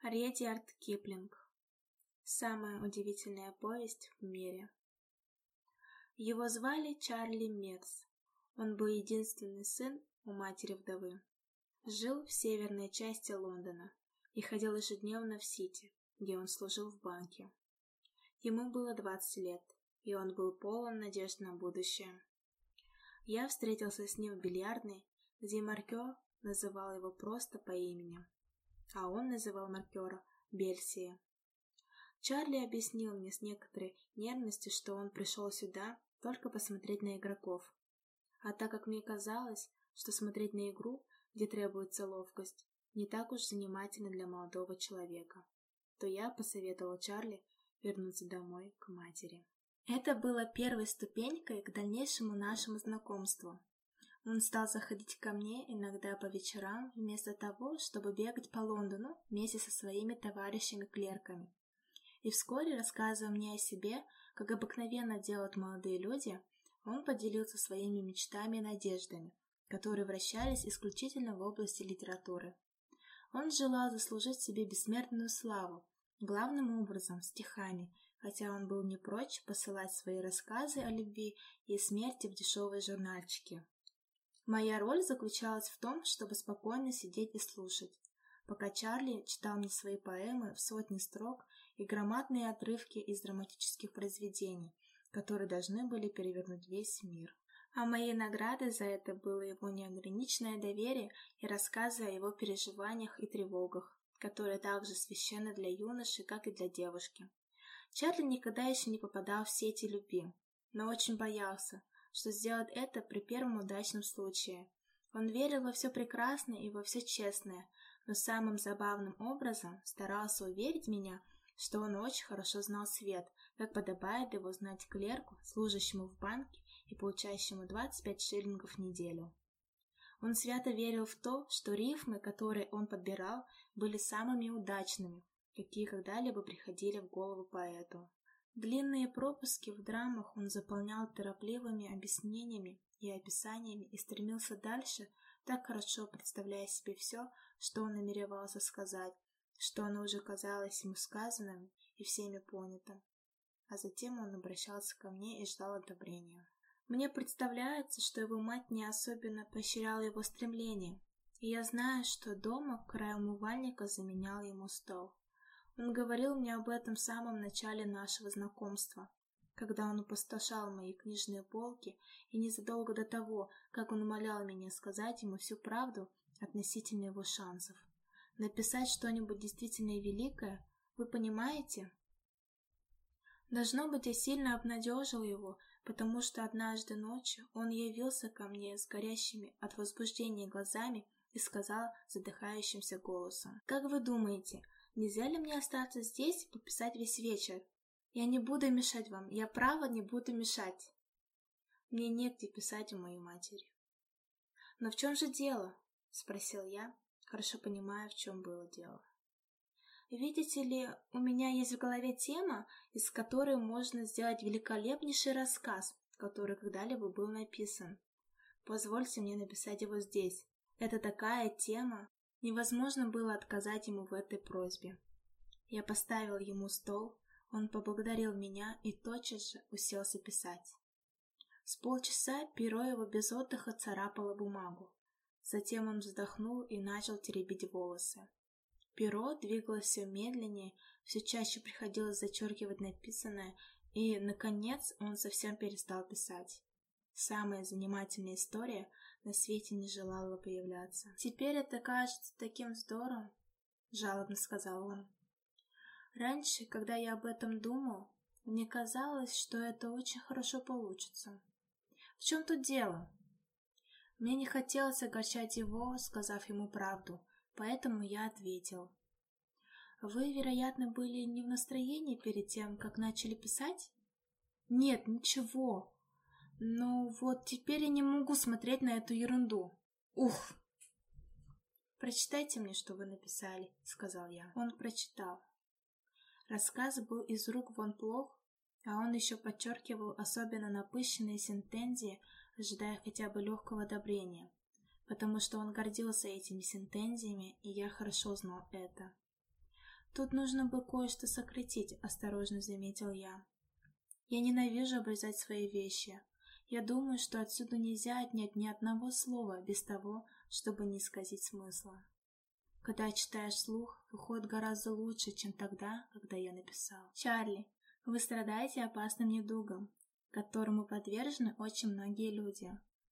Редьярд Киплинг. Самая удивительная повесть в мире. Его звали Чарли Мекс. Он был единственный сын у матери-вдовы. Жил в северной части Лондона и ходил ежедневно в Сити, где он служил в банке. Ему было 20 лет, и он был полон надежд на будущее. Я встретился с ним в бильярдной, где маркер называл его просто по имени, а он называл маркера Бельсия. Чарли объяснил мне с некоторой нервностью, что он пришел сюда только посмотреть на игроков. А так как мне казалось, что смотреть на игру, где требуется ловкость, не так уж занимательно для молодого человека, то я посоветовал Чарли вернуться домой к матери. Это было первой ступенькой к дальнейшему нашему знакомству. Он стал заходить ко мне иногда по вечерам, вместо того, чтобы бегать по Лондону вместе со своими товарищами-клерками. И вскоре, рассказывая мне о себе, как обыкновенно делают молодые люди, он поделился своими мечтами и надеждами, которые вращались исключительно в области литературы. Он желал заслужить себе бессмертную славу, главным образом стихами, хотя он был не прочь посылать свои рассказы о любви и смерти в дешевые журнальчики. Моя роль заключалась в том, чтобы спокойно сидеть и слушать, пока Чарли читал мне свои поэмы в сотни строк и громадные отрывки из драматических произведений, которые должны были перевернуть весь мир. А моей наградой за это было его неограниченное доверие и рассказы о его переживаниях и тревогах, которые так же священны для юноши, как и для девушки. Чарли никогда еще не попадал в сети любви, но очень боялся, что сделает это при первом удачном случае. Он верил во все прекрасное и во все честное, но самым забавным образом старался уверить меня, что он очень хорошо знал свет, как подобает его знать клерку, служащему в банке и получающему 25 шиллингов в неделю. Он свято верил в то, что рифмы, которые он подбирал, были самыми удачными, какие когда-либо приходили в голову поэту. Длинные пропуски в драмах он заполнял торопливыми объяснениями и описаниями и стремился дальше, так хорошо представляя себе все, что он намеревался сказать, что оно уже казалось ему сказанным и всеми понятым. А затем он обращался ко мне и ждал одобрения. Мне представляется, что его мать не особенно поощряла его стремления, и я знаю, что дома край умывальника заменял ему стол. Он говорил мне об этом в самом начале нашего знакомства, когда он опустошал мои книжные полки, и незадолго до того, как он умолял меня сказать ему всю правду относительно его шансов. Написать что-нибудь действительно великое, вы понимаете? Должно быть, я сильно обнадежил его, потому что однажды ночью он явился ко мне с горящими от возбуждения глазами и сказал задыхающимся голосом: «Как вы думаете, нельзя ли мне остаться здесь и пописать весь вечер? Я не буду мешать вам, я право не буду мешать». Мне негде писать у моей матери. «Но в чем же дело?» — спросил я, хорошо понимая, в чем было дело. «Видите ли, у меня есть в голове тема, из которой можно сделать великолепнейший рассказ, который когда-либо был написан. Позвольте мне написать его здесь. Это такая тема». Невозможно было отказать ему в этой просьбе. Я поставил ему стол, он поблагодарил меня и тотчас же уселся писать. С полчаса перо его без отдыха царапало бумагу. Затем он вздохнул и начал теребить волосы. Перо двигалось все медленнее, все чаще приходилось зачеркивать написанное, и, наконец, он совсем перестал писать. Самая занимательная история на свете не желала появляться. «Теперь это кажется таким здоровым», — жалобно сказал он. «Раньше, когда я об этом думал, мне казалось, что это очень хорошо получится. В чем тут дело?» Мне не хотелось огорчать его, сказав ему правду, поэтому я ответил: «Вы, вероятно, были не в настроении перед тем, как начали писать?» «Нет, ничего. Но вот теперь я не могу смотреть на эту ерунду. Ух!» «Прочитайте мне, что вы написали», — сказал я. Он прочитал. Рассказ был из рук вон плох, а он еще подчеркивал особенно напыщенные сентенции, ожидая хотя бы легкого одобрения, потому что он гордился этими сентенциями, и я хорошо знал это. Тут нужно бы кое-что сократить, осторожно заметил я. Я ненавижу обрезать свои вещи. Я думаю, что отсюда нельзя отнять ни одного слова без того, чтобы не исказить смысла. Когда читаешь вслух, выходит гораздо лучше, чем тогда, когда я написал. Чарли, вы страдаете опасным недугом, которому подвержены очень многие люди.